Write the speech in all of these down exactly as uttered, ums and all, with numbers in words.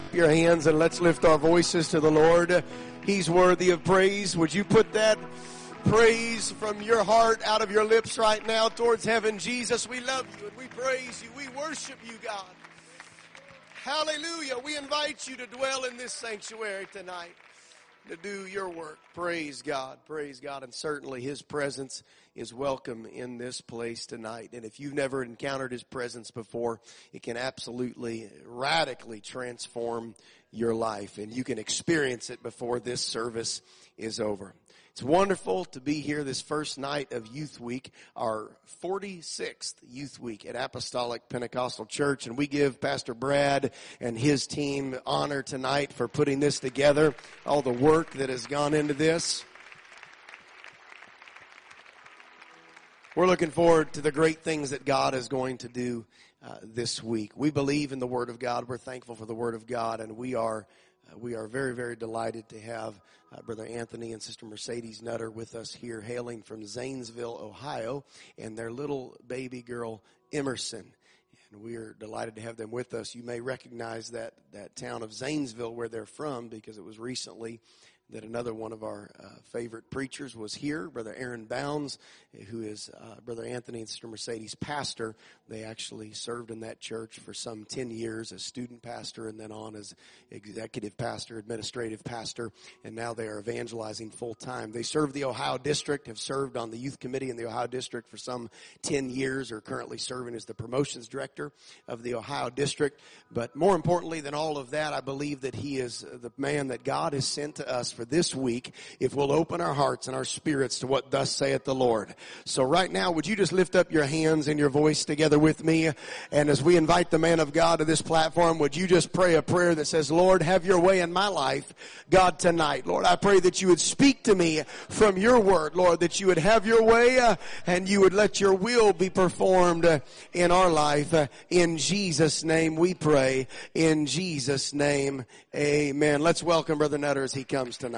up your hands and let's lift our voices to the Lord. He's worthy of praise. Would you put that praise from your heart out of your lips right now towards heaven? Jesus, we love you and we praise you. We worship you, God. Hallelujah. We invite you to dwell in this sanctuary tonight to do your work. Praise God. Praise God. And certainly His presence is welcome in this place tonight. And if you've never encountered His presence before, it can absolutely, radically transform your life. And you can experience it before this service is over. It's wonderful to be here this first night of Youth Week, our forty-sixth Youth Week at Apostolic Pentecostal Church. And we give Pastor Brad and his team honor tonight for putting this together, all the work that has gone into this. We're looking forward to the great things that God is going to do uh, this week. We believe in the Word of God. We're thankful for the Word of God, and we are uh, we are very, very delighted to have uh, Brother Anthony and Sister Mercedes Nutter with us here, hailing from Zanesville, Ohio, and their little baby girl, Emerson. And we are delighted to have them with us. You may recognize that, that town of Zanesville where they're from because it was recently that another one of our uh, favorite preachers was here, Brother Aaron Bounds, who is uh, Brother Anthony and Sister Mercedes' pastor. They actually served in that church for some ten years as student pastor and then on as executive pastor, administrative pastor, and now they are evangelizing full-time. They serve the Ohio District, have served on the youth committee in the Ohio District for some ten years, are currently serving as the promotions director of the Ohio District. But more importantly than all of that, I believe that he is the man that God has sent to us for this week, if we'll open our hearts and our spirits to what thus saith the Lord. So right now, would you just lift up your hands and your voice together with me? And as we invite the man of God to this platform, would you just pray a prayer that says, Lord, have your way in my life, God, tonight. Lord, I pray that you would speak to me from your word, Lord, that you would have your way uh, and you would let your will be performed uh, in our life. Uh, in Jesus' name we pray. In Jesus' name, amen. Let's welcome Brother Nutter as he comes tonight.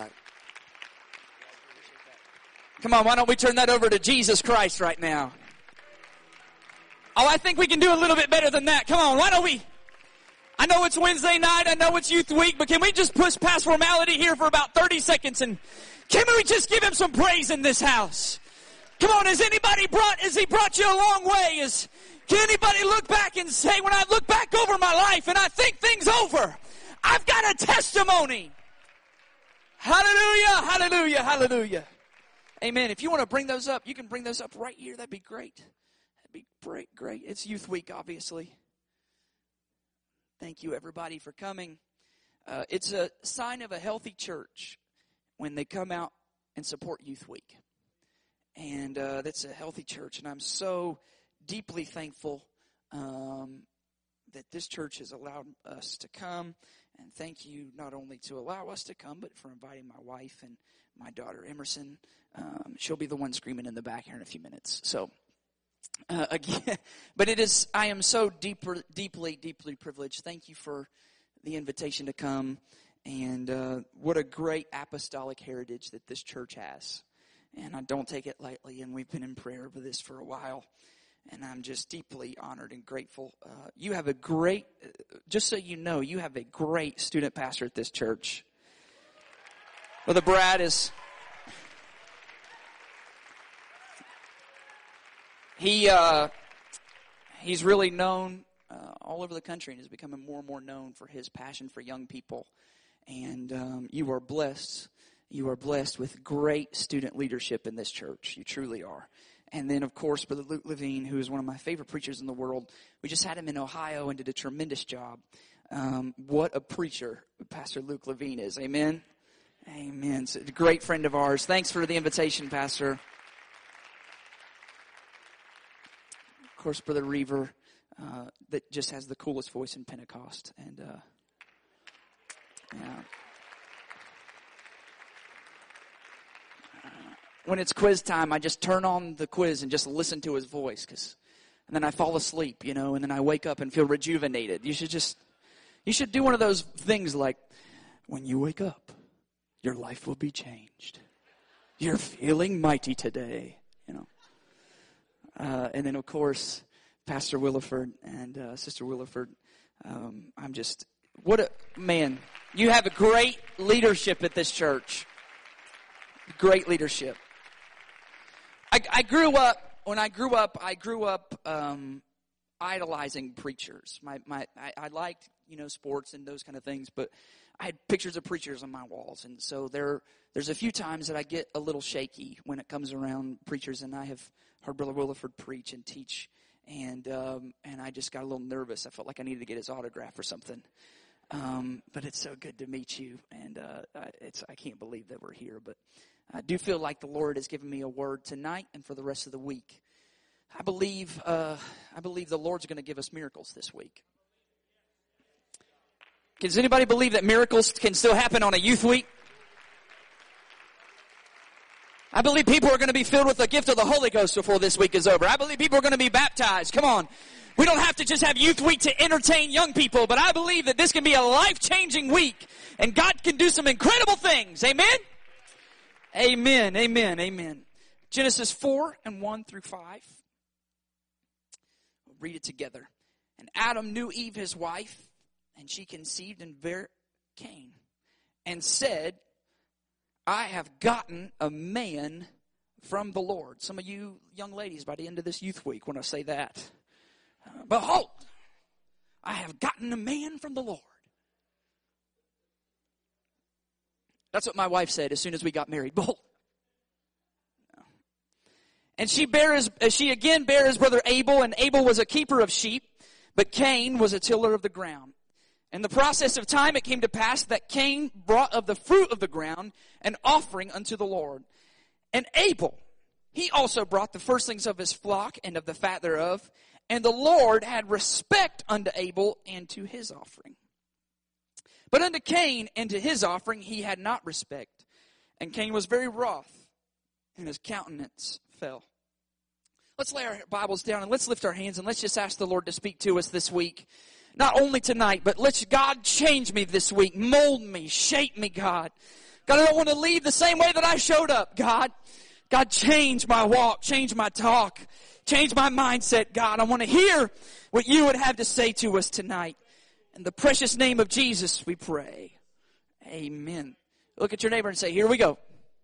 Come on, why don't we turn that over to Jesus Christ right now? Oh, I think we can do a little bit better than that. Come on, why don't we? I know it's Wednesday night, I know it's Youth Week, but can we just push past formality here for about thirty seconds and can we just give him some praise in this house? Come on, has anybody brought, has he brought you a long way? Is, can anybody look back and say, when I look back over my life and I think things over, I've got a testimony. Hallelujah, hallelujah, hallelujah. Amen. If you want to bring those up, you can bring those up right here. That'd be great. That'd be great, great. It's Youth Week, obviously. Thank you, everybody, for coming. Uh, it's a sign of a healthy church when they come out and support Youth Week. And uh, that's a healthy church. And I'm so deeply thankful um, that this church has allowed us to come. And thank you not only to allow us to come, but for inviting my wife and my daughter, Emerson. Um, she'll be the one screaming in the back here in a few minutes. So, uh, again, but it is, I am so deeper, deeply, deeply privileged. Thank you for the invitation to come. And uh, what a great apostolic heritage that this church has. And I don't take it lightly, and we've been in prayer over this for a while. And I'm just deeply honored and grateful. Uh, you have a great, just so you know, you have a great student pastor at this church. Brother Brad is, he uh, he's really known uh, all over the country and is becoming more and more known for his passion for young people. And um, you are blessed. You are blessed with great student leadership in this church. You truly are. And then, of course, Brother Luke Levine, who is one of my favorite preachers in the world. We just had him in Ohio and did a tremendous job. Um, what a preacher Pastor Luke Levine is. Amen? Amen. It's a great friend of ours. Thanks for the invitation, Pastor. Of course, Brother Reaver, uh, that just has the coolest voice in Pentecost. And, uh, yeah. When it's quiz time, I just turn on the quiz and just listen to his voice, cause, and then I fall asleep, you know, and then I wake up and feel rejuvenated. You should just, you should do one of those things like, when you wake up, your life will be changed. You're feeling mighty today, you know. Uh, and then, of course, Pastor Williford and uh, Sister Williford, um, I'm just What a, man, you have a great leadership at this church. Great leadership. I, I grew up, when I grew up, I grew up um, idolizing preachers. My, my, I, I liked, you know, sports and those kind of things, but I had pictures of preachers on my walls. And so there, there's a few times that I get a little shaky when it comes around preachers, and I have heard Brother Williford preach and teach, and um, and I just got a little nervous. I felt like I needed to get his autograph or something. Um, but it's so good to meet you, and uh, it's I can't believe that we're here. But I do feel like the Lord has given me a word tonight and for the rest of the week. I believe uh, I believe the Lord's going to give us miracles this week. Does anybody believe that miracles can still happen on a youth week? I believe people are going to be filled with the gift of the Holy Ghost before this week is over. I believe people are going to be baptized. Come on. We don't have to just have youth week to entertain young people, but I believe that this can be a life-changing week, and God can do some incredible things. Amen? Amen, amen, amen. Genesis four and one through five. We'll read it together. And Adam knew Eve his wife, and she conceived and bare Cain, and said, I have gotten a man from the Lord. Some of you young ladies by the end of this youth week want to say that. Uh, Behold, I have gotten a man from the Lord. That's what my wife said as soon as we got married. Behold. No. And she bare his, she again bare his brother Abel, and Abel was a keeper of sheep, but Cain was a tiller of the ground. In the process of time it came to pass that Cain brought of the fruit of the ground an offering unto the Lord. And Abel, he also brought the firstlings of his flock and of the fat thereof. And the Lord had respect unto Abel and to his offering. But unto Cain and to his offering he had not respect. And Cain was very wroth, and his countenance fell. Let's lay our Bibles down and let's lift our hands and let's just ask the Lord to speak to us this week. Not only tonight, but let's, God, change me this week. Mold me, shape me, God. God, I don't want to leave the same way that I showed up, God. God, change my walk, change my talk, change my mindset, God. I want to hear what you would have to say to us tonight. In the precious name of Jesus, we pray. Amen. Look at your neighbor and say, here we go.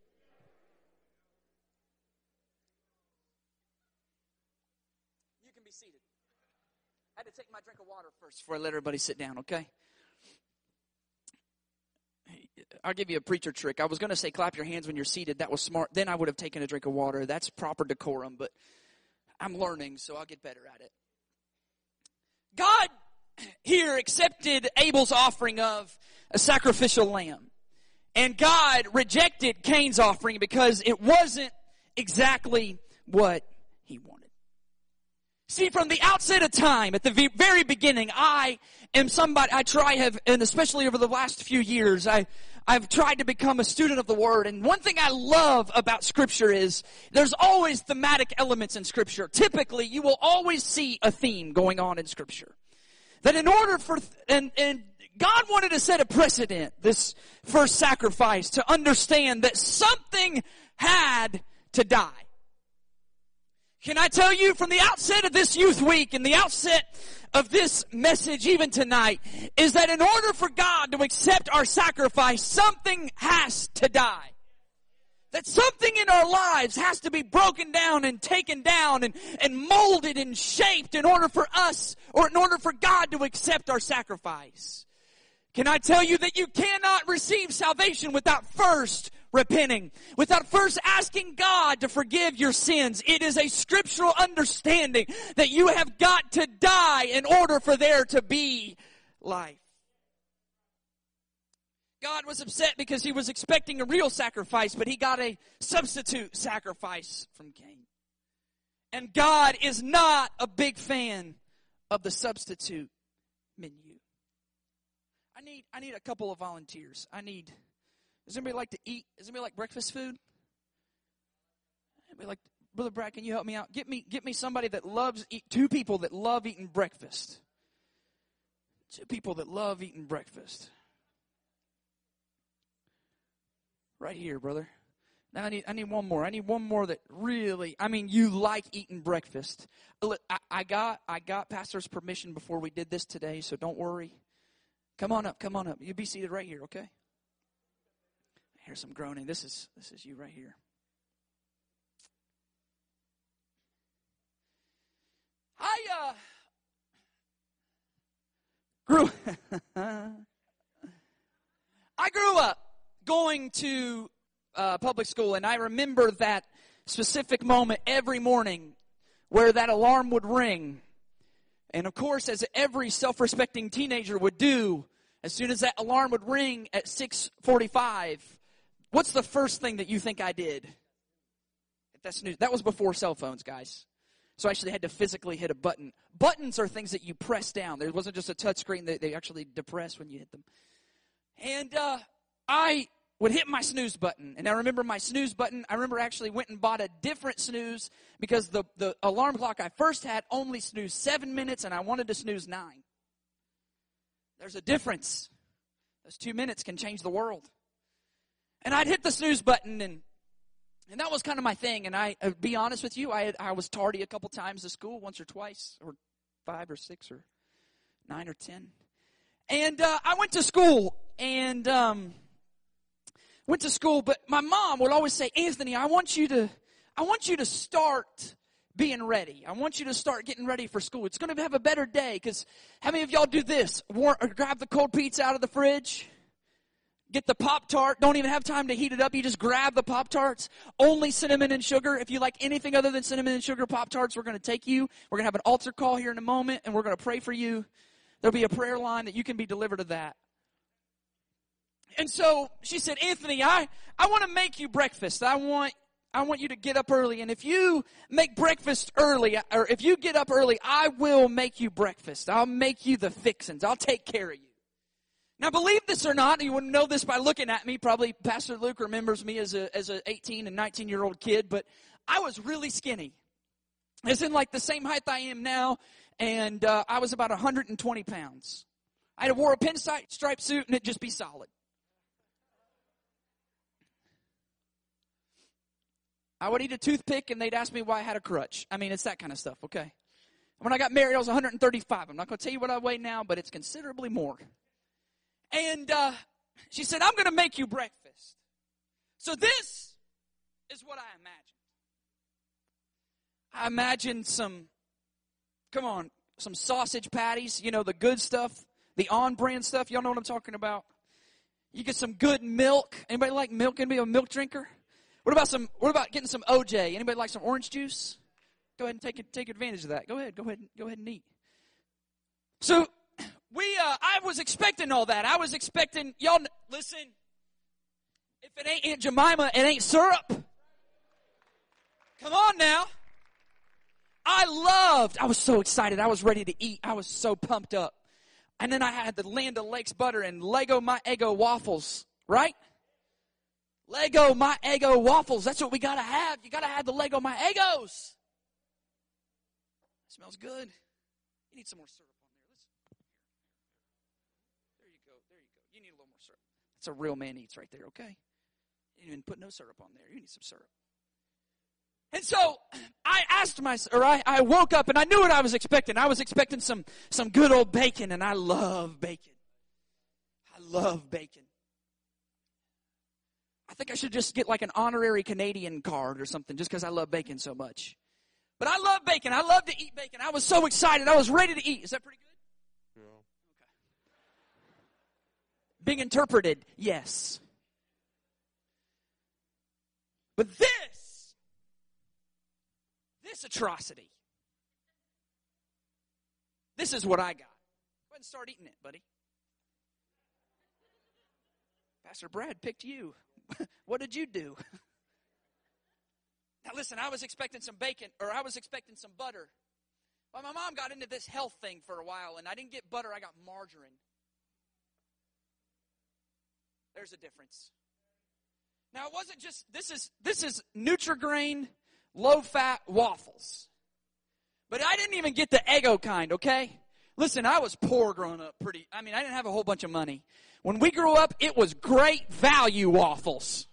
You can be seated. I had to take my drink of water first before I let everybody sit down, okay? I'll give you a preacher trick. I was going to say clap your hands when you're seated. That was smart. Then I would have taken a drink of water. That's proper decorum, but I'm learning, so I'll get better at it. God here accepted Abel's offering of a sacrificial lamb. And God rejected Cain's offering because it wasn't exactly what he wanted. See, from the outset of time, at the very beginning, I am somebody, I try have, and especially over the last few years, I, I've tried to become a student of the Word. And one thing I love about Scripture is there's always thematic elements in Scripture. Typically, you will always see a theme going on in Scripture. That in order for, and, and God wanted to set a precedent, this first sacrifice, to understand that something had to die. Can I tell you from the outset of this youth week and the outset of this message even tonight is that in order for God to accept our sacrifice, something has to die. That something in our lives has to be broken down and taken down and, and molded and shaped in order for us or in order for God to accept our sacrifice. Can I tell you that you cannot receive salvation without first repenting, without first asking God to forgive your sins? It is a scriptural understanding that you have got to die in order for there to be life. God was upset because he was expecting a real sacrifice, but he got a substitute sacrifice from Cain. And God is not a big fan of the substitute menu. I need I need a couple of volunteers. I need Does anybody like to eat? Does anybody like breakfast food? Anybody like, Brother Brad, can you help me out? Get me, get me somebody that loves eat. Two people that love eating breakfast. Two people that love eating breakfast. Right here, brother. Now I need, I need one more. I need one more that really, I mean, you like eating breakfast. I, I got, I got Pastor's permission before we did this today, so don't worry. Come on up, come on up. You be seated right here, okay? I hear some groaning. This is this is you right here. I uh grew I grew up going to uh, public school, and I remember that specific moment every morning where that alarm would ring. And of course, as every self-respecting teenager would do, as soon as that alarm would ring at six forty-five, what's the first thing that you think I did? Hit that snooze. That was before cell phones, guys. So I actually had to physically hit a button. Buttons are things that you press down. There wasn't just a touch screen that they actually depress when you hit them. And uh, I would hit my snooze button. And I remember my snooze button, I remember actually went and bought a different snooze because the, the alarm clock I first had only snoozed seven minutes and I wanted to snooze nine. There's a difference. Those two minutes can change the world. And I'd hit the snooze button, and and that was kind of my thing. And I, uh, be honest with you, I had, I was tardy a couple times to school, once or twice, or five or six or nine or ten. And uh, I went to school, and um, went to school. But my mom would always say, Anthony, I want you to, I want you to start being ready. I want you to start getting ready for school. It's going to have a better day. Because how many of y'all do this? War- grab the cold pizza out of the fridge. Get the Pop-Tart. Don't even have time to heat it up. You just grab the Pop-Tarts. Only cinnamon and sugar. If you like anything other than cinnamon and sugar Pop-Tarts, we're going to take you. We're going to have an altar call here in a moment, and we're going to pray for you. There'll be a prayer line that you can be delivered of that. And so she said, Anthony, I, I want to make you breakfast. I want I want you to get up early. And if you make breakfast early, or if you get up early, I will make you breakfast. I'll make you the fixins. I'll take care of you. Now, believe this or not, you wouldn't know this by looking at me. Probably Pastor Luke remembers me as a as an eighteen and nineteen-year-old kid, but I was really skinny. As in, like, the same height I am now, and uh, I was about one hundred twenty pounds. I wore a pinstripe suit, and it'd just be solid. I would eat a toothpick, and they'd ask me why I had a crutch. I mean, it's that kind of stuff, okay? When I got married, I was one hundred thirty-five. I'm not going to tell you what I weigh now, but it's considerably more. And uh, she said, I'm going to make you breakfast. So this is what I imagined. I imagined some, come on, some sausage patties, you know, the good stuff, the on-brand stuff. Y'all know what I'm talking about. You get some good milk. Anybody like milk? Anybody a milk drinker? What about some? What about getting some O J? Anybody like some orange juice? Go ahead and take it, take advantage of that. Go ahead, go ahead, go ahead and eat. So we, uh, I was expecting all that. I was expecting y'all. Listen, if it ain't Aunt Jemima, it ain't syrup. Come on now. I loved. I was so excited. I was ready to eat. I was so pumped up. And then I had the Land O'Lakes butter and Lego My Eggo waffles, right? Lego My Eggo waffles. That's what we got to have. You got to have the Lego My Eggos. Smells good. You need some more syrup on there. Let's, there you go. There you go. You need a little more syrup. That's a real man eats right there, okay? You didn't even put no syrup on there. You need some syrup. And so I asked myself, or I, I woke up and I knew what I was expecting. I was expecting some, some good old bacon, and I love bacon. I love bacon. I think I should just get like an honorary Canadian card or something just because I love bacon so much. But I love bacon. I love to eat bacon. I was so excited. I was ready to eat. Is that pretty good? No. Okay. Being interpreted, yes. But this, this atrocity, this is what I got. Go ahead and start eating it, buddy. Pastor Brad picked you. What did you do? Now listen, I was expecting some bacon, or I was expecting some butter. But my mom got into this health thing for a while, and I didn't get butter, I got margarine. There's a difference. Now it wasn't just, this is this is Nutri-Grain low-fat waffles. But I didn't even get the Eggo kind, okay? Listen, I was poor growing up pretty, I mean, I didn't have a whole bunch of money. When we grew up, it was Great Value waffles.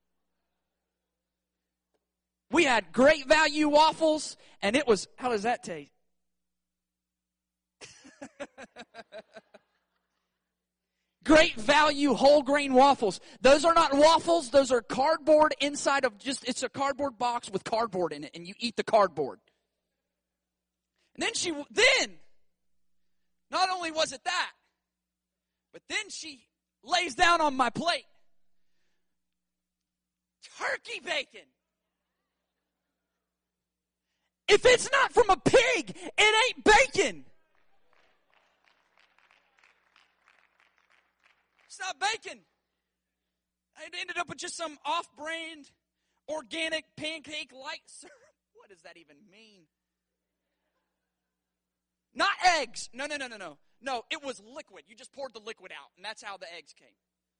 We had Great Value waffles, and it was, how does that taste? Great Value whole grain waffles. Those are not waffles. Those are cardboard inside of just, it's a cardboard box with cardboard in it, and you eat the cardboard. And then she, then, not only was it that, but then she lays down on my plate turkey bacon. If it's not from a pig, it ain't bacon. It's not bacon. I ended up with just some off-brand, organic pancake light syrup. What does that even mean? Not eggs. No, no, no, no, no. No, it was liquid. You just poured the liquid out, and that's how the eggs came.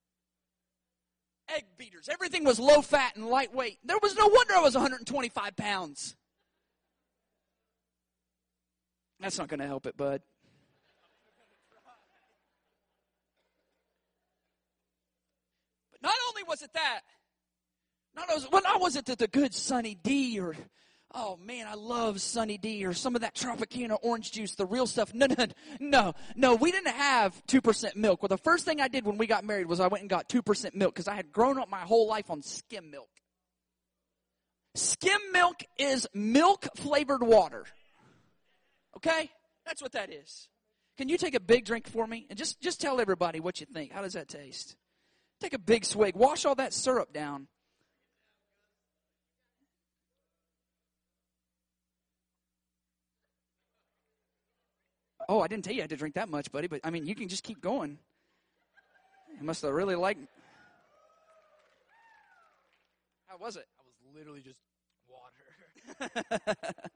Egg beaters. Everything was low fat and lightweight. There was no wonder I was one hundred twenty-five pounds. That's not going to help it, bud. But not only was it that, not was, well, not was it that the good Sunny D or, oh man, I love Sunny D or some of that Tropicana orange juice, the real stuff. No, no, no, no, we didn't have two percent milk. Well, the first thing I did when we got married was I went and got two percent milk because I had grown up my whole life on skim milk. Skim milk is milk-flavored water. Okay? That's what that is. Can you take a big drink for me? And just, just tell everybody what you think. How does that taste? Take a big swig. Wash all that syrup down. Oh, I didn't tell you I had to drink that much, buddy, but I mean, you can just keep going. You must have really liked. How was it? I was literally just water.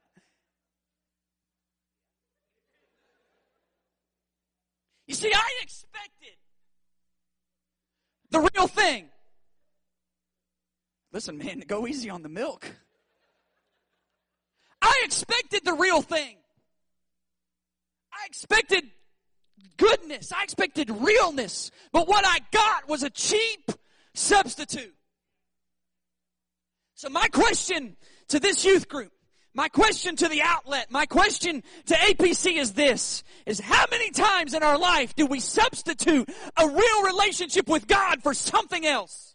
You see, I expected the real thing. Listen, man, go easy on the milk. I expected the real thing. I expected goodness. I expected realness. But what I got was a cheap substitute. So my question to this youth group, my question to the outlet, my question to A P C is this, is how many times in our life do we substitute a real relationship with God for something else?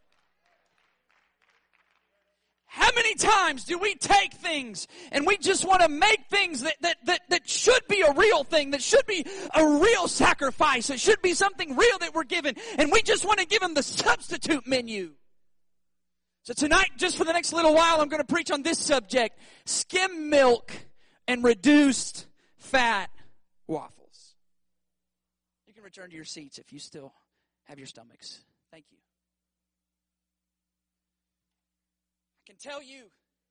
How many times do we take things and we just want to make things that, that, that, that should be a real thing, that should be a real sacrifice, that should be something real that we're given, and we just want to give them the substitute menu? So tonight, just for the next little while, I'm going to preach on this subject, skim milk and reduced fat waffles. You can return to your seats if you still have your stomachs. Thank you. I can tell you.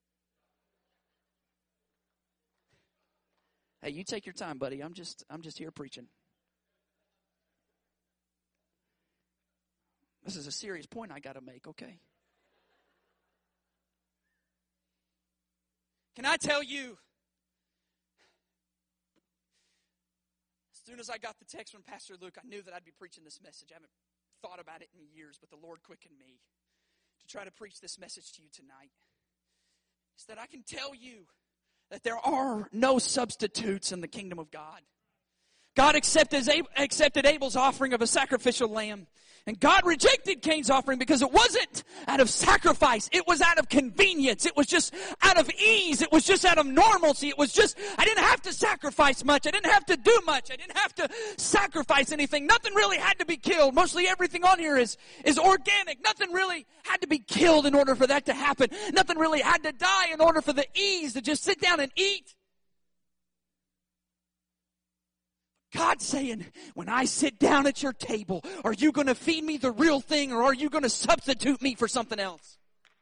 Hey, you take your time, buddy. I'm just I'm just here preaching. This is a serious point I got to make, okay? Can I tell you, as soon as I got the text from Pastor Luke, I knew that I'd be preaching this message. I haven't thought about it in years, but the Lord quickened me to try to preach this message to you tonight. Is that I can tell you that there are no substitutes in the kingdom of God. God accepted Abel's offering of a sacrificial lamb. And God rejected Cain's offering because it wasn't out of sacrifice. It was out of convenience. It was just out of ease. It was just out of normalcy. It was just, I didn't have to sacrifice much. I didn't have to do much. I didn't have to sacrifice anything. Nothing really had to be killed. Mostly everything on here is, is organic. Nothing really had to be killed in order for that to happen. Nothing really had to die in order for the ease to just sit down and eat. God's saying, when I sit down at your table, are you going to feed me the real thing, or are you going to substitute me for something else?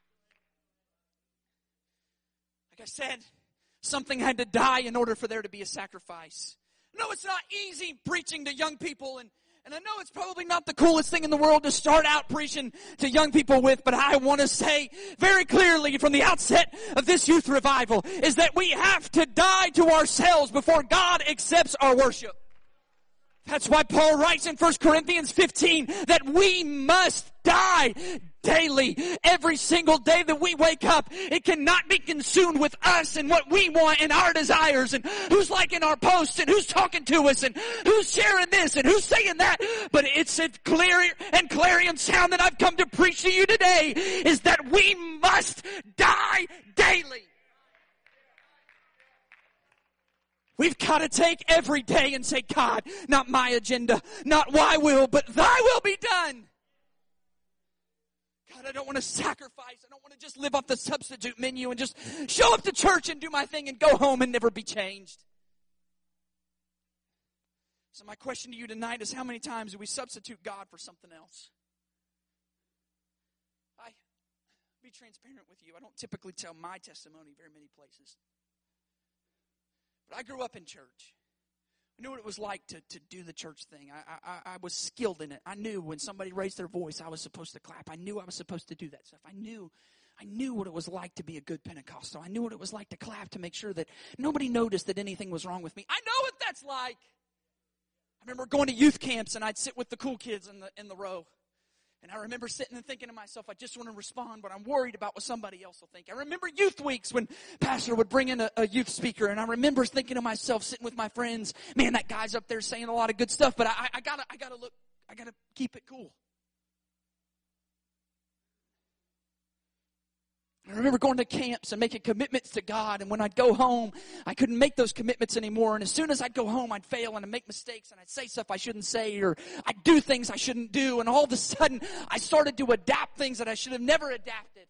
Like I said, something had to die in order for there to be a sacrifice. No, it's not easy preaching to young people, and, and I know it's probably not the coolest thing in the world to start out preaching to young people with, but I want to say very clearly from the outset of this youth revival is that we have to die to ourselves before God accepts our worship. That's why Paul writes in First Corinthians fifteen that we must die daily. Every single day that we wake up, it cannot be consumed with us and what we want and our desires and who's liking our posts and who's talking to us and who's sharing this and who's saying that. But it's a clear and clarion sound that I've come to preach to you today is that we must die daily. We've got to take every day and say, God, not my agenda, not my will, but thy will be done. God, I don't want to sacrifice. I don't want to just live off the substitute menu and just show up to church and do my thing and go home and never be changed. So my question to you tonight is, how many times do we substitute God for something else? I be transparent with you. I don't typically tell my testimony very many places. But I grew up in church. I knew what it was like to, to do the church thing. I, I, I was skilled in it. I knew when somebody raised their voice, I was supposed to clap. I knew I was supposed to do that stuff. I knew, I knew what it was like to be a good Pentecostal. I knew what it was like to clap to make sure that nobody noticed that anything was wrong with me. I know what that's like. I remember going to youth camps and I'd sit with the cool kids in the in the row. And I remember sitting and thinking to myself, I just want to respond, but I'm worried about what somebody else will think. I remember youth weeks when pastor would bring in a, a youth speaker, and I remember thinking to myself, sitting with my friends, man, that guy's up there saying a lot of good stuff, but I, I gotta, I gotta look, I gotta keep it cool. I remember going to camps and making commitments to God, and when I'd go home, I couldn't make those commitments anymore, and as soon as I'd go home, I'd fail and I'd make mistakes, and I'd say stuff I shouldn't say, or I'd do things I shouldn't do, and all of a sudden, I started to adapt things that I should have never adapted.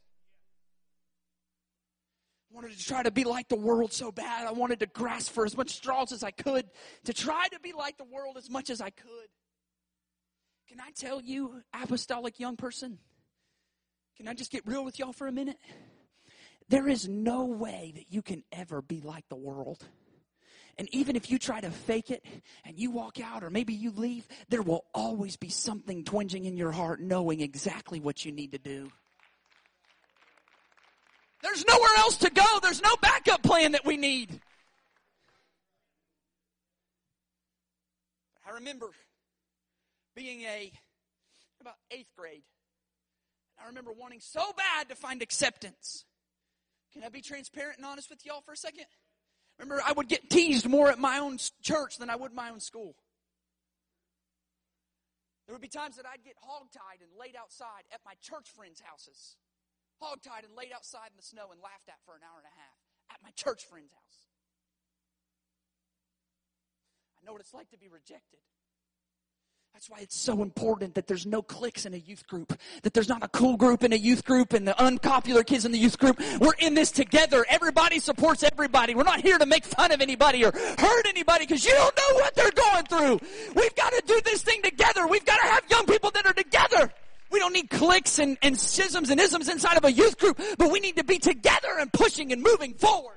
I wanted to try to be like the world so bad. I wanted to grasp for as much straws as I could, to try to be like the world as much as I could. Can I tell you, apostolic young person, can I just get real with y'all for a minute? There is no way that you can ever be like the world. And even if you try to fake it and you walk out or maybe you leave, there will always be something twinging in your heart knowing exactly what you need to do. There's nowhere else to go. There's no backup plan that we need. I remember being a, about eighth grade. I remember wanting so bad to find acceptance. Can I be transparent and honest with y'all for a second? Remember, I would get teased more at my own church than I would my own school. There would be times that I'd get hogtied and laid outside at my church friends' houses. Hogtied and laid outside in the snow and laughed at for an hour and a half at my church friend's house. I know what it's like to be rejected. That's why it's so important that there's no cliques in a youth group, that there's not a cool group in a youth group and the unpopular kids in the youth group. We're in this together. Everybody supports everybody. We're not here to make fun of anybody or hurt anybody because you don't know what they're going through. We've got to do this thing together. We've got to have young people that are together. We don't need cliques and, and schisms and isms inside of a youth group, but we need to be together and pushing and moving forward.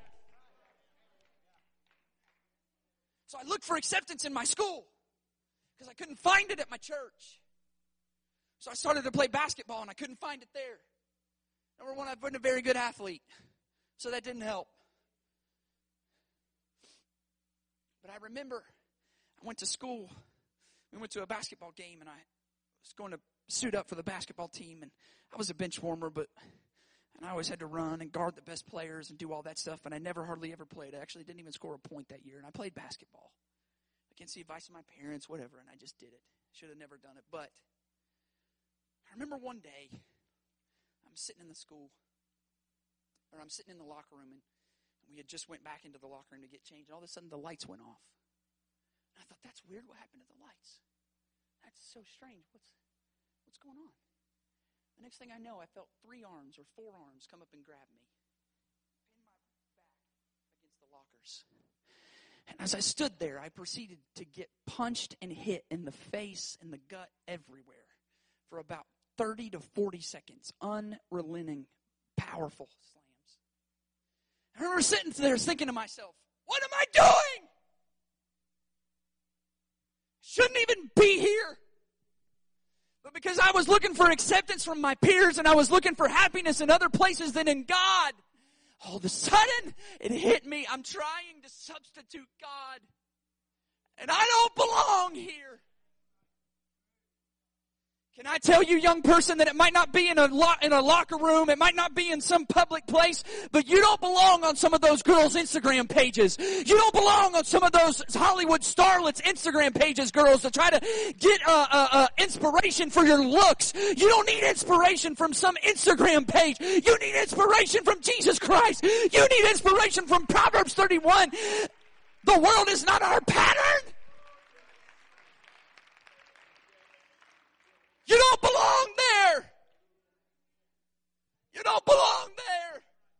So I looked for acceptance in my school, because I couldn't find it at my church. So I started to play basketball, and I couldn't find it there. Number one, I've been a very good athlete, so that didn't help. But I remember I went to school. We went to a basketball game, and I was going to suit up for the basketball team. And I was a bench warmer, but and I always had to run and guard the best players and do all that stuff, and I never hardly ever played. I actually didn't even score a point that year, and I played basketball. Against the advice of my parents, whatever, and I just did it. Should have never done it. But I remember one day, I'm sitting in the school, or I'm sitting in the locker room, and we had just went back into the locker room to get changed, and all of a sudden the lights went off. And I thought, that's weird. What happened to the lights? That's so strange. What's what's going on? The next thing I know, I felt three arms or four arms come up and grab me, pin my back against the lockers. And as I stood there, I proceeded to get punched and hit in the face and the gut everywhere for about thirty to forty seconds. Unrelenting, powerful slams. I remember sitting there thinking to myself, what am I doing? Shouldn't even be here. But because I was looking for acceptance from my peers and I was looking for happiness in other places than in God, all of a sudden, it hit me. I'm trying to substitute God. And I don't belong here. Can I tell you, young person, that it might not be in a lo- in a locker room, it might not be in some public place, but you don't belong on some of those girls' Instagram pages. You don't belong on some of those Hollywood starlets' Instagram pages, girls, to try to get uh, uh, uh, inspiration for your looks. You don't need inspiration from some Instagram page. You need inspiration from Jesus Christ. You need inspiration from Proverbs thirty-one. The world is not our pattern. You don't belong there. You don't belong there.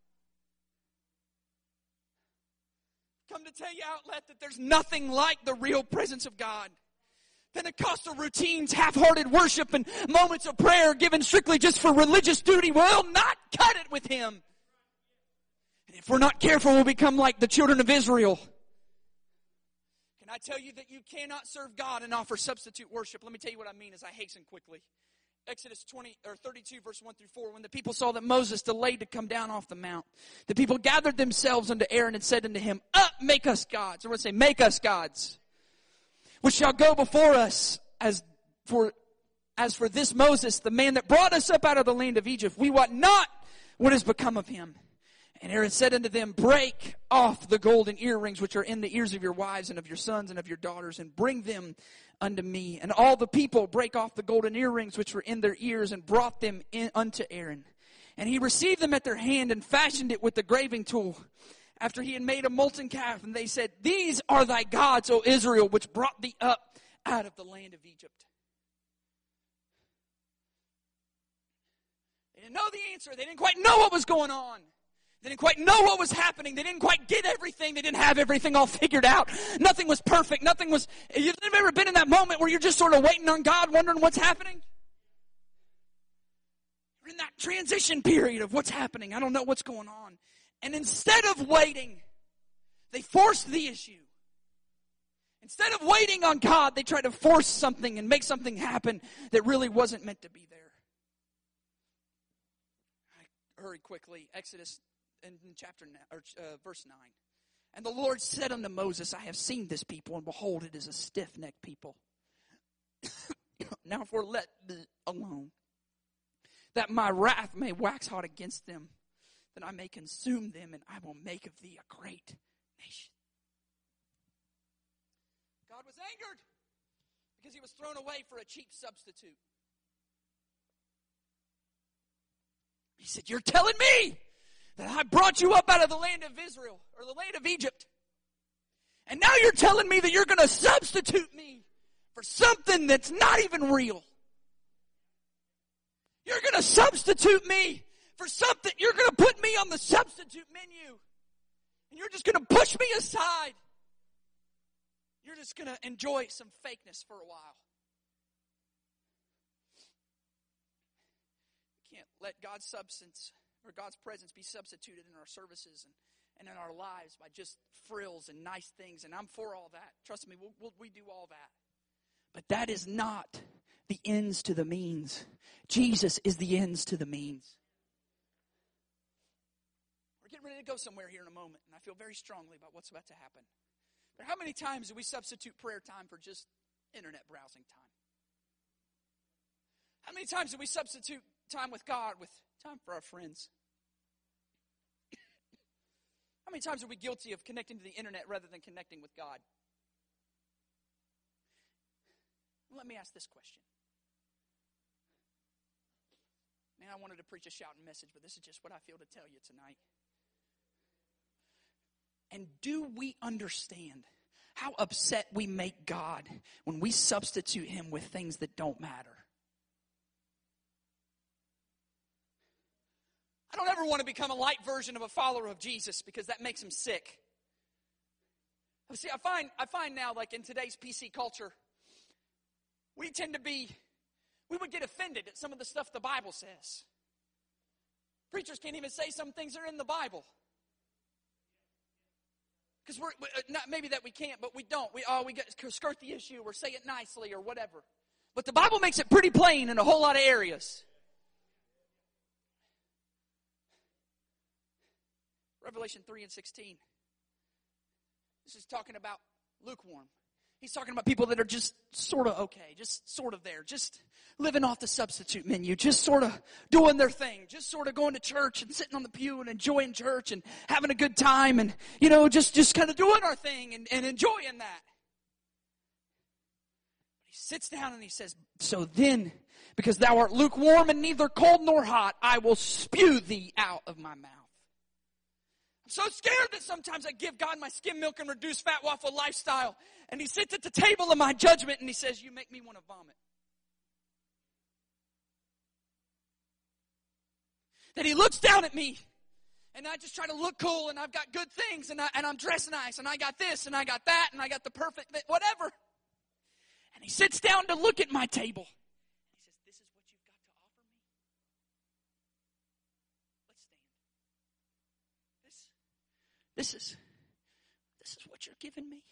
Come to tell you, Outlet, that there's nothing like the real presence of God. Pentecostal routines, half-hearted worship, and moments of prayer given strictly just for religious duty will not cut it with Him. And if we're not careful, we'll become like the children of Israel. Can I tell you that you cannot serve God and offer substitute worship? Let me tell you what I mean as I hasten quickly. Exodus twenty or thirty-two, verse one through four. When the people saw that Moses delayed to come down off the mount, the people gathered themselves unto Aaron and said unto him, Up, make us gods. Or let's say, make us gods, which shall go before us. As for as for this Moses, the man that brought us up out of the land of Egypt, we wot not what has become of him. And Aaron said unto them, Break off the golden earrings which are in the ears of your wives and of your sons and of your daughters, and bring them unto me. And all the people brake off the golden earrings which were in their ears, and brought them in unto Aaron. And he received them at their hand, and fashioned it with the graving tool, after he had made a molten calf. And they said, These are thy gods, O Israel, which brought thee up out of the land of Egypt. They didn't know the answer. They didn't quite know what was going on. They didn't quite know what was happening. They didn't quite get everything. They didn't have everything all figured out. Nothing was perfect. Nothing was... You've ever been in that moment where you're just sort of waiting on God, wondering what's happening? You're in that transition period of what's happening. I don't know what's going on. And instead of waiting, they forced the issue. Instead of waiting on God, they tried to force something and make something happen that really wasn't meant to be there. I hurry quickly. Exodus in chapter or uh, verse nine. And the Lord said unto Moses, I have seen this people, and behold, it is a stiff-necked people. Now therefore let me alone, that my wrath may wax hot against them, that I may consume them, and I will make of thee a great nation. God was angered because he was thrown away for a cheap substitute. He said, You're telling me that I brought you up out of the land of Israel, or the land of Egypt. And now you're telling me that you're going to substitute me for something that's not even real. You're going to substitute me for something. You're going to put me on the substitute menu. And you're just going to push me aside. You're just going to enjoy some fakeness for a while. We can't let God's substance or God's presence be substituted in our services and, and in our lives by just frills and nice things. And I'm for all that. Trust me, we'll, we'll, we do all that. But that is not the ends to the means. Jesus is the ends to the means. We're getting ready to go somewhere here in a moment, and I feel very strongly about what's about to happen. But how many times do we substitute prayer time for just internet browsing time? How many times do we substitute time with God with time for our friends? How many times are we guilty of connecting to the internet rather than connecting with God? Let me ask this question. Man, I wanted to preach a shouting message, but this is just what I feel to tell you tonight. And do we understand how upset we make God when we substitute him with things that don't matter? I don't ever want to become a light version of a follower of Jesus because that makes him sick. See, I find I find now, like in today's P C culture, we tend to be, we would get offended at some of the stuff the Bible says. Preachers can't even say some things that are in the Bible. Because we're, not maybe that we can't, but we don't. We oh, we get, skirt the issue or say it nicely or whatever. But the Bible makes it pretty plain in a whole lot of areas. Revelation three and sixteen. This is talking about lukewarm. He's talking about people that are just sort of okay, just sort of there, just living off the substitute menu, just sort of doing their thing, just sort of going to church and sitting on the pew and enjoying church and having a good time and, you know, just, just kind of doing our thing and, and enjoying that. He sits down and he says, so then, because thou art lukewarm and neither cold nor hot, I will spew thee out of my mouth. I'm so scared that sometimes I give God my skim milk and reduced fat waffle lifestyle. And he sits at the table of my judgment and he says, you make me want to vomit. That he looks down at me and I just try to look cool and I've got good things and, I, and I'm dressed nice and I got this and I got that and I got the perfect, whatever. And he sits down to look at my table. He says, this is what you've got to offer me? Let's stand. This, this is, this is what you're giving me?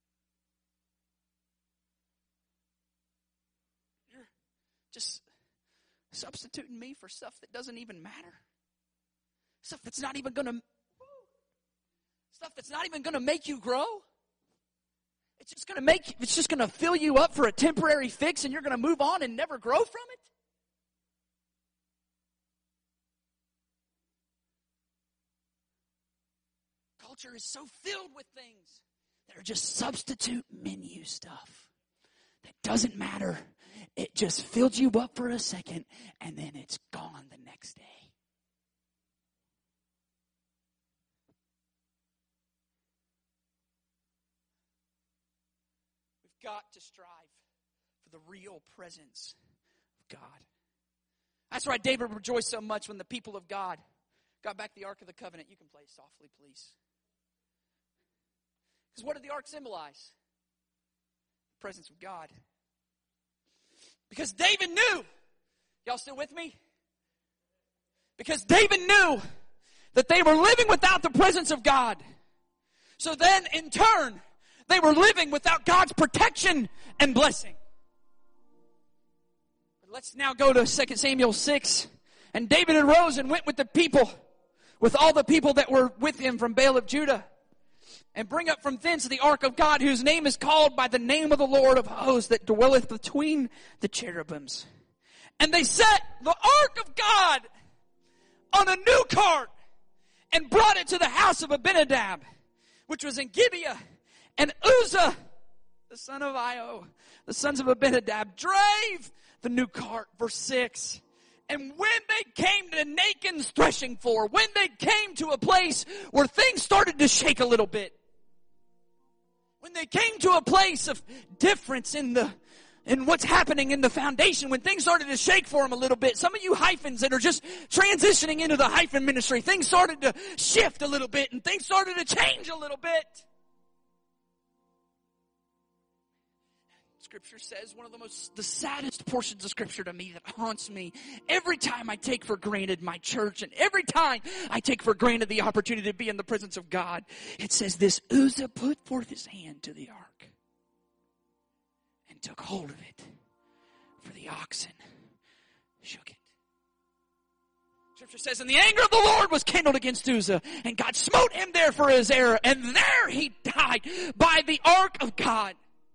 You're just substituting me for stuff that doesn't even matter? Stuff that's not even going to, stuff that's not even going to make you grow? It's just going to make, it's just going to fill you up for a temporary fix and you're going to move on and never grow from it? Culture is so filled with things that are just substitute menu stuff that doesn't matter. It just filled you up for a second and then it's gone the next day. Got to strive for the real presence of God. That's why David rejoiced so much when the people of God got back the Ark of the Covenant. You can play softly, please. Because what did the Ark symbolize? The presence of God. Because David knew. Y'all still with me? Because David knew that they were living without the presence of God. So then, in turn, they were living without God's protection and blessing. But let's now go to Second Samuel six. And David arose and went with the people, with all the people that were with him from Baal of Judah, and bring up from thence the ark of God, whose name is called by the name of the Lord of hosts, that dwelleth between the cherubims. And they set the ark of God on a new cart and brought it to the house of Abinadab, which was in Gibeah. And Uzzah, the son of Io, the sons of Abinadab, drave the new cart. Verse six. And when they came to Nachon's threshing floor, when they came to a place where things started to shake a little bit, when they came to a place of difference in the in what's happening in the foundation, when things started to shake for them a little bit, some of you hyphens that are just transitioning into the hyphen ministry, things started to shift a little bit and things started to change a little bit. Scripture says, one of the most, the saddest portions of Scripture to me that haunts me every time I take for granted my church and every time I take for granted the opportunity to be in the presence of God. It says this, Uzzah put forth his hand to the ark and took hold of it, for the oxen shook it. Scripture says, and the anger of the Lord was kindled against Uzzah, and God smote him there for his error, and there he died by the ark of God.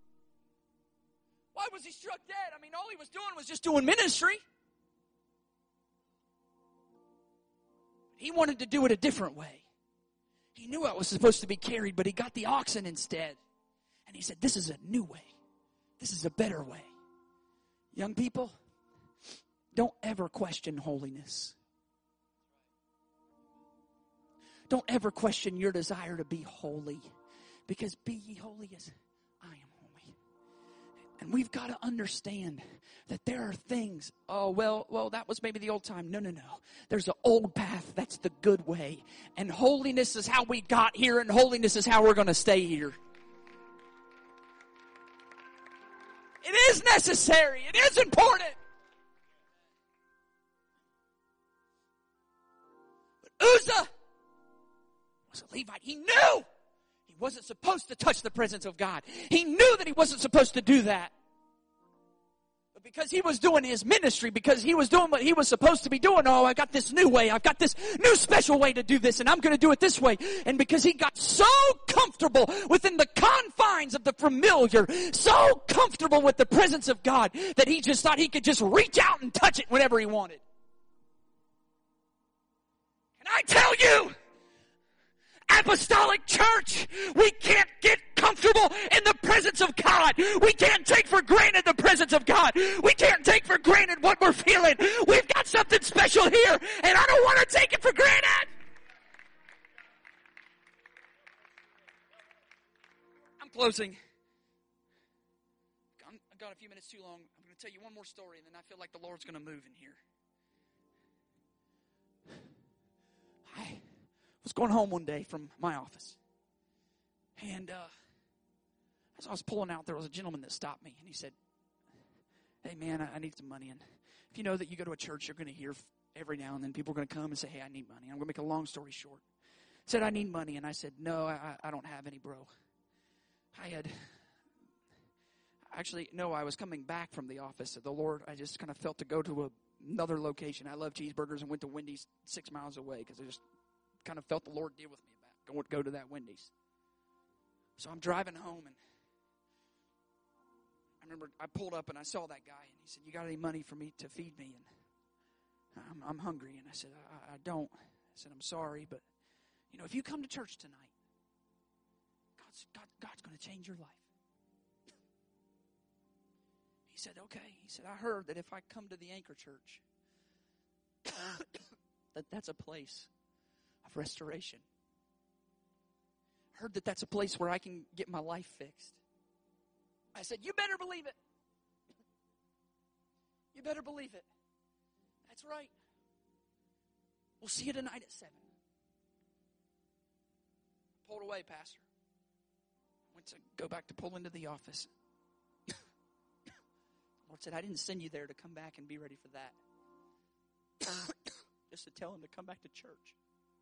Why was he struck dead? I mean, all he was doing was just doing ministry. He wanted to do it a different way. He knew it was supposed to be carried, but he got the oxen instead. And he said, this is a new way. This is a better way. Young people, don't ever question holiness. Don't ever question your desire to be holy. Because be ye holy as I am holy. And we've got to understand that there are things, oh, well, well, that was maybe the old time. No, no, no. There's an old path. That's the good way. And holiness is how we got here, and holiness is how we're going to stay here. It is necessary. It is important. But Uzzah was a Levite. He knew he wasn't supposed to touch the presence of God. He knew that he wasn't supposed to do that. But because he was doing his ministry, because he was doing what he was supposed to be doing, oh, I got this new way, I've got this new special way to do this, and I'm going to do it this way. And because he got so comfortable within the confines of the familiar, so comfortable with the presence of God, that he just thought he could just reach out and touch it whenever he wanted. And I tell you, Apostolic Church, we can't get comfortable in the presence of God. We can't take for granted the presence of God. We can't take for granted what we're feeling. We've got something special here, and I don't want to take it for granted. I'm closing. I've gone a few minutes too long. I'm going to tell you one more story, and then I feel like the Lord's going to move in here. I was going home one day from my office, and uh, as I was pulling out, there was a gentleman that stopped me, and he said, hey, man, I, I need some money. And if you know that you go to a church, you're going to hear every now and then people are going to come and say, hey, I need money. I'm going to make a long story short. He said, I need money, and I said, no, I, I don't have any, bro. I had, actually, no, I was coming back from the office. The Lord, I just kind of felt to go to a, another location. I love cheeseburgers and went to Wendy's six miles away because I just kind of felt the Lord deal with me about go, go to that Wendy's. So I'm driving home, and I remember I pulled up and I saw that guy, and he said, you got any money for me to feed me? And I'm, I'm hungry. And I said, I, I don't. I said, I'm sorry, but, you know, if you come to church tonight, God's, God, God's going to change your life. He said, okay. He said, I heard that if I come to the Anchor Church, that that's a place of restoration. Heard that that's a place where I can get my life fixed. I said, you better believe it. You better believe it. That's right. We'll see you tonight at seven. I pulled away, Pastor. I went to go back to pull into the office. The Lord said, I didn't send you there to come back and be ready for that. Just to tell him to come back to church.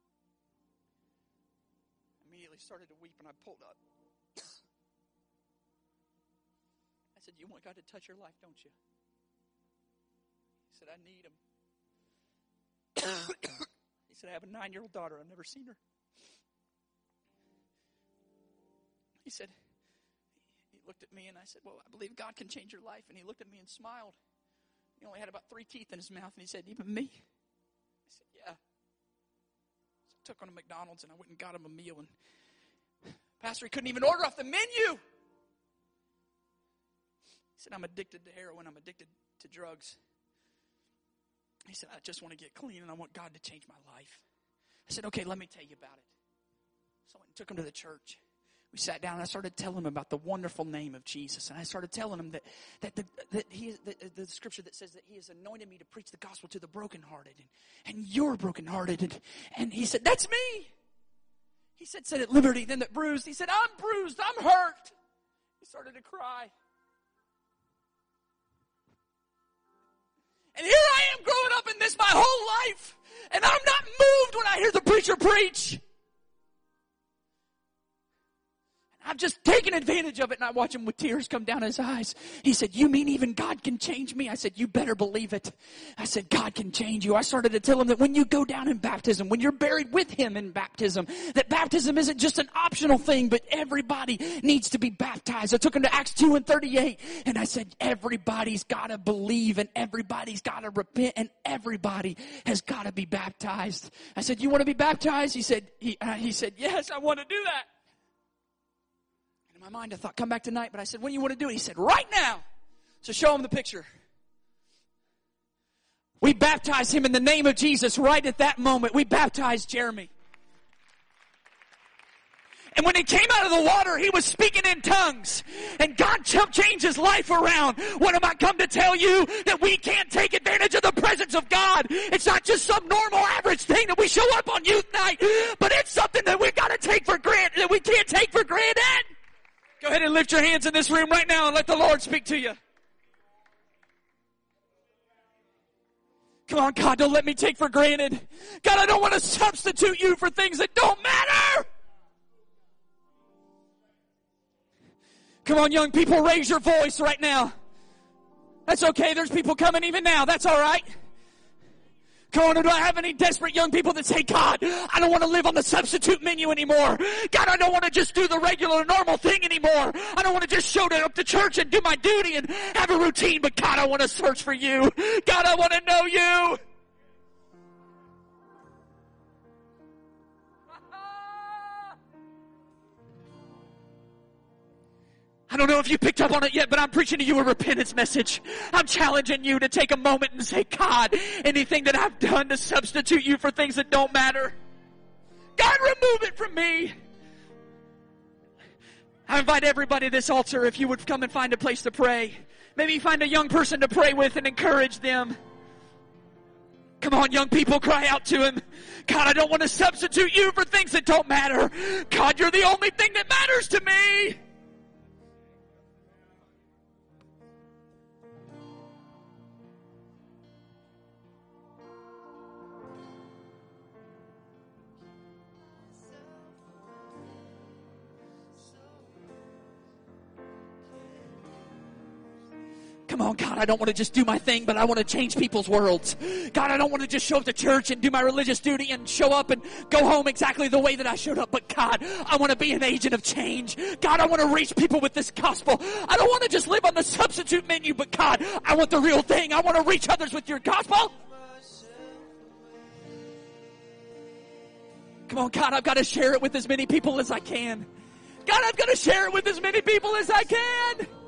Immediately started to weep, and I pulled up. I said, you want God to touch your life, don't you? He said, I need him. He said, I have a nine-year-old daughter. I've never seen her. He said, he looked at me, and I said, well, I believe God can change your life. And he looked at me and smiled. He only had about three teeth in his mouth, and he said, even me? I said, yeah. So I took him to McDonald's, and I went and got him a meal. And Pastor, he couldn't even order off the menu. He said, I'm addicted to heroin. I'm addicted to drugs. He said, I just want to get clean, and I want God to change my life. I said, okay, let me tell you about it. So I went and took him to the church. We sat down, and I started telling him about the wonderful name of Jesus. And I started telling him that that the, that he that the scripture that says that he has anointed me to preach the gospel to the brokenhearted. And, and you're brokenhearted. And, and he said, that's me. He said, set at liberty, then that bruised. He said, I'm bruised, I'm hurt. He started to cry. And here I am growing up in this my whole life. And I'm not moved when I hear the preacher preach. I've just taken advantage of it, and I watch him with tears come down his eyes. He said, you mean even God can change me? I said, you better believe it. I said, God can change you. I started to tell him that when you go down in baptism, when you're buried with him in baptism, that baptism isn't just an optional thing, but everybody needs to be baptized. I took him to Acts two and thirty-eight, and I said, everybody's got to believe, and everybody's got to repent, and everybody has got to be baptized. I said, you want to be baptized? He said, he, uh, he said, yes, I want to do that. In my mind, I thought, come back tonight. But I said, when do you want to do it? He said, right now. So show him the picture. We baptized him in the name of Jesus right at that moment. We baptized Jeremy. And when he came out of the water, he was speaking in tongues. And God changed his life around. What am I come to tell you? That we can't take advantage of the presence of God. It's not just some normal average thing that we show up on youth night. But it's something that we've got to take for granted, that we can't take for granted. Go ahead and lift your hands in this room right now and let the Lord speak to you. Come on, God, don't let me take for granted. God, I don't want to substitute you for things that don't matter. Come on, young people, raise your voice right now. That's okay. There's people coming even now. That's all right. Come on, do I have any desperate young people that say, God, I don't want to live on the substitute menu anymore. God, I don't want to just do the regular normal thing anymore. I don't want to just show up to church and do my duty and have a routine, but God, I want to search for you. God, I want to know you. I don't know if you picked up on it yet, but I'm preaching to you a repentance message. I'm challenging you to take a moment and say, God, anything that I've done to substitute you for things that don't matter, God, remove it from me. I invite everybody to this altar, if you would come and find a place to pray. Maybe find a young person to pray with and encourage them. Come on, young people, cry out to him. God, I don't want to substitute you for things that don't matter. God, you're the only thing that matters to me. Come on, God, I don't want to just do my thing, but I want to change people's worlds. God, I don't want to just show up to church and do my religious duty and show up and go home exactly the way that I showed up. But God, I want to be an agent of change. God, I want to reach people with this gospel. I don't want to just live on the substitute menu, but God, I want the real thing. I want to reach others with your gospel. Come on, God, I've got to share it with as many people as I can. God, I've got to share it with as many people as I can.